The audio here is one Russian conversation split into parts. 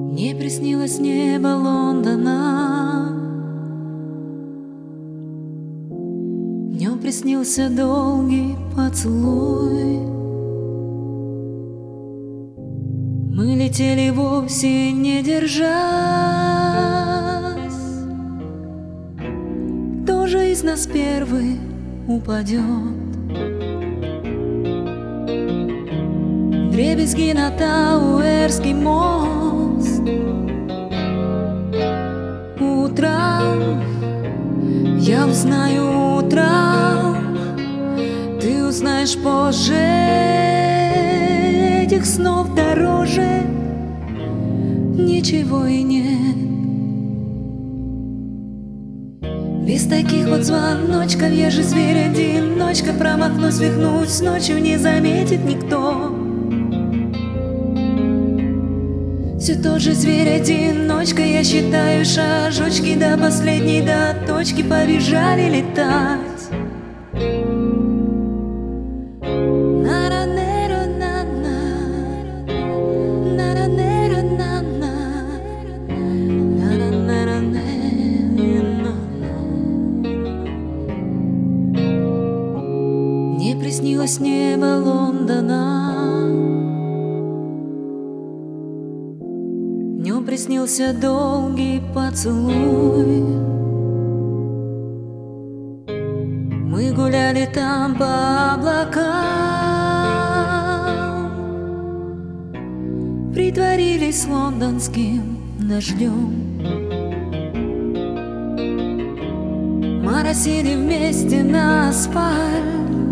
Не приснилось небо Лондона, днем приснился долгий поцелуй. Мы летели вовсе не держась, кто же из нас первый упадет? Вдребезги на Тауэрский мост. Утром я узнаю, утром ты узнаешь позже. Этих снов дороже ничего и нет. Без таких вот звоночков я же зверь-одиночка. Промахнусь, свихнусь, ночью не заметит никто. Все тот же зверь-одиночка, я считаю шажочки до последней, до точки побежали летать. Мне приснилось небо Лондона, днем приснился долгий поцелуй. Мы гуляли там по облакам, притворились лондонским дождем. Моросили вместе на асфальт.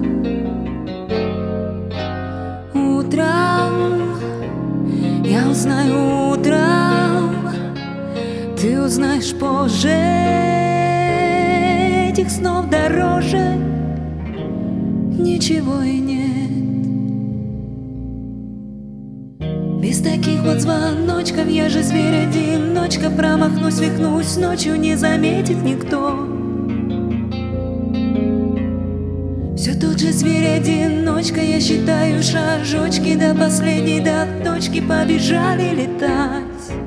Утром я узнаю, утром ты узнаешь позже. Этих снов дороже ничего и нет. Без таких вот звоночков я же зверь-одиночка. Промахнусь, свихнусь, ночью не заметит никто. Все тот же зверь-одиночка, я считаю шажочки до последней, до точки побежали летать.